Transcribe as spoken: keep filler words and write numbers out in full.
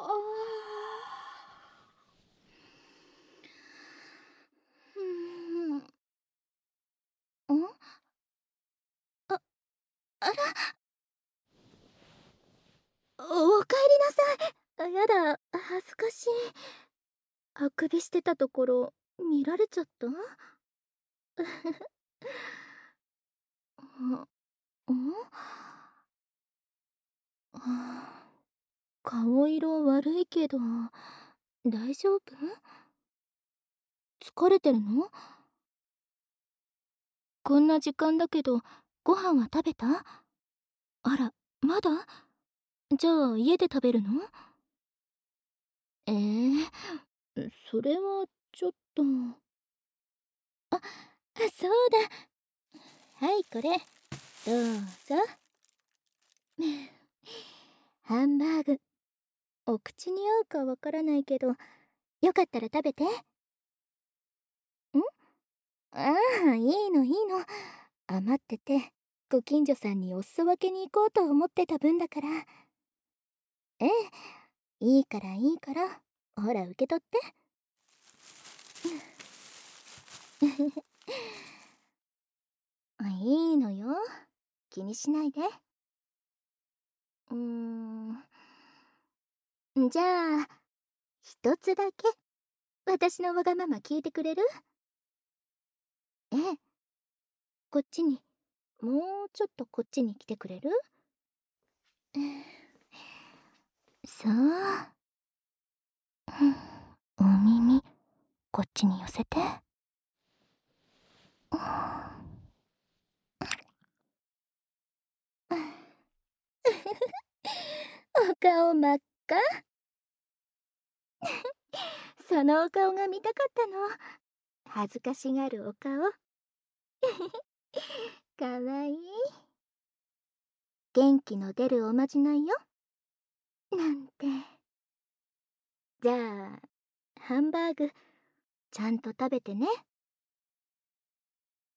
うん。ん？あ、あら。おお帰りなさい。あ、やだ、恥ずかしい。あくびしてたところ見られちゃった？あ、ん？あ、顔色悪いけど大丈夫？疲れてるの？こんな時間だけどご飯は食べた？あら、まだ？じゃあ家で食べるの？ええ、それはちょっと。あ、そうだ。はい、これどうぞ。ハンバーグ、お口に合うかわからないけど、よかったら食べて。ん？ああ、いいのいいの。余ってて、ご近所さんにお裾分けに行こうと思ってた分だから。ええ、いいからいいから、ほら受け取って。いいのよ、気にしないで。うーん。じゃあ、一つだけ私のわがまま聞いてくれる？ええ。こっちに、もうちょっとこっちに来てくれる？そう。お耳、こっちに寄せて。お顔真っ赤。そのお顔が見たかったの。恥ずかしがるお顔。かわいい。元気の出るおまじないよ。なんて。じゃあ、ハンバーグ、ちゃんと食べてね。